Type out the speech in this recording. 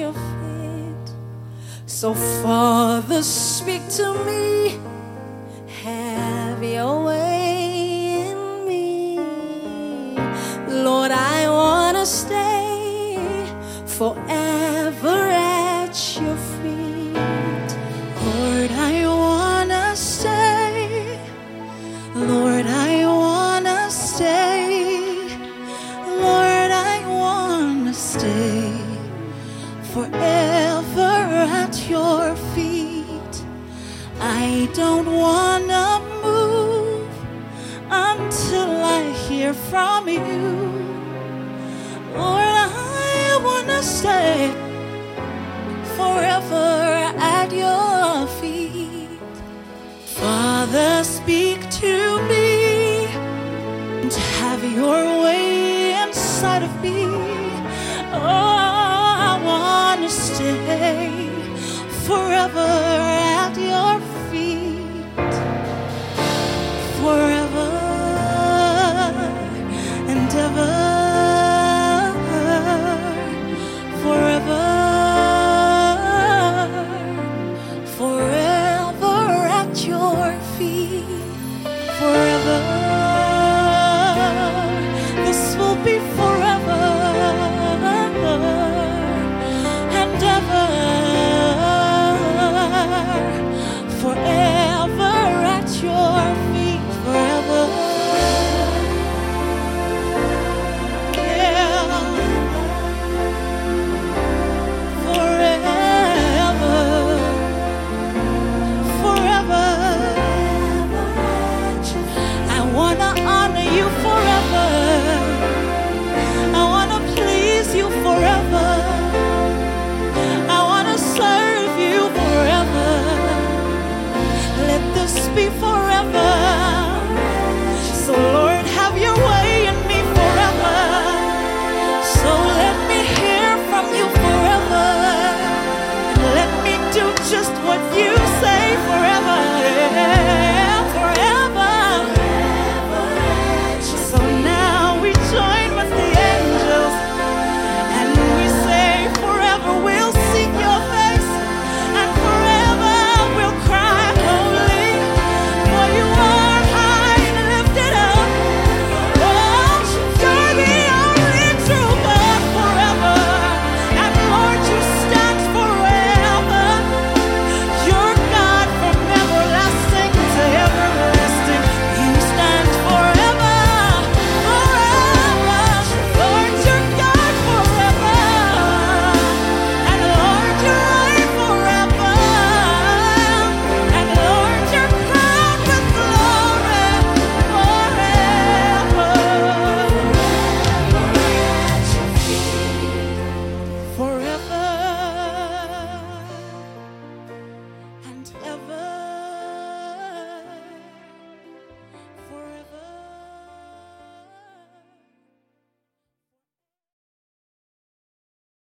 your feet. So Father, speak to me, have your way in me. Lord, I want to stay forever at your feet. Lord, I want to stay. Lord, I want to stay. Lord, I want to stay forever at your feet. I don't want to move until I hear from you. Lord, I want to stay forever at your feet. Father, speak to me and have your way inside of me. Oh, I want to stay forever at your feet. Forever and ever. Forever. Forever at your feet. Forever. This will be forever.